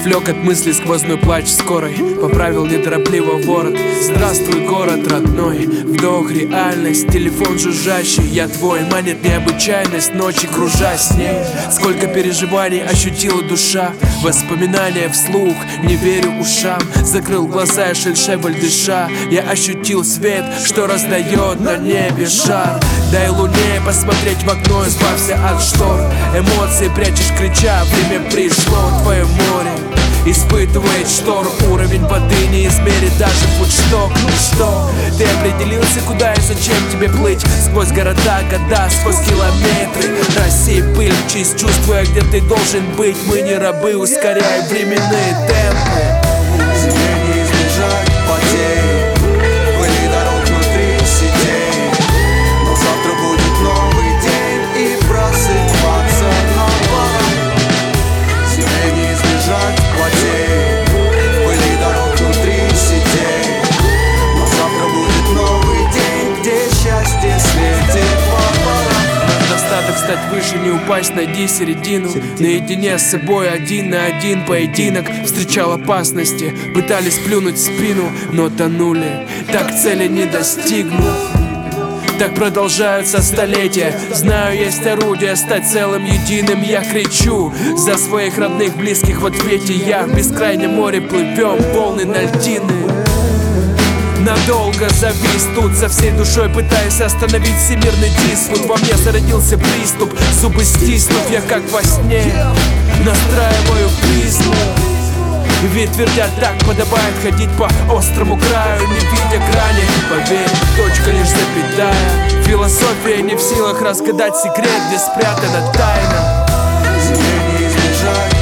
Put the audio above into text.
Отвлек от мыслей сквозной плач скорой, поправил неторопливо ворот. Здравствуй, город родной, вдох реальность, телефон жужжащий, я твой. Манит необычайность ночи, кружа с ней. Сколько переживаний ощутила душа, воспоминания вслух, не верю ушам. Закрыл глаза, шельшеваль дыша, я ощутил свет, что раздает на небе шар. Дай луне посмотреть в окно, избавься от штор. Эмоции прячешь, крича, время пришло. Твое море испытывает шторм, уровень воды не измерит даже футшток. Ну что, ты определился, куда и зачем тебе плыть? Сквозь города, года, сквозь километры. Рассей пыль, чист, чувствуя, где ты должен быть. Мы не рабы, ускоряй временные темпы. Тебе не избежать потерь, пыли дорог внутри сетей. Но завтра будет новый день и просыпаться нового. Тебе не избежать потерь, пыли дорог внутри сетей. Но завтра будет новый день, где счастье светит фонарем. Достаток стать выше, не упасть, найди середину. Наедине с собой, один на один поединок. Встречал опасности, пытались плюнуть в спину, но тонули, так цели не достигнут. Так продолжаются столетия. Знаю, есть орудие стать целым единым. Я кричу за своих родных, близких в ответе. Я в бескрайнем море плывем, волны на льдины. Надолго завис тут, со всей душой пытаясь остановить всемирный диспут. Во мне зародился приступ, зубы стиснув, я как во сне настраиваю призму. Ведь твердят, так подобает ходить по острому краю, не видя грани. Поверь, точка лишь запятая. Философия не в силах разгадать секрет, где спрятана тайна. Тебе не избежать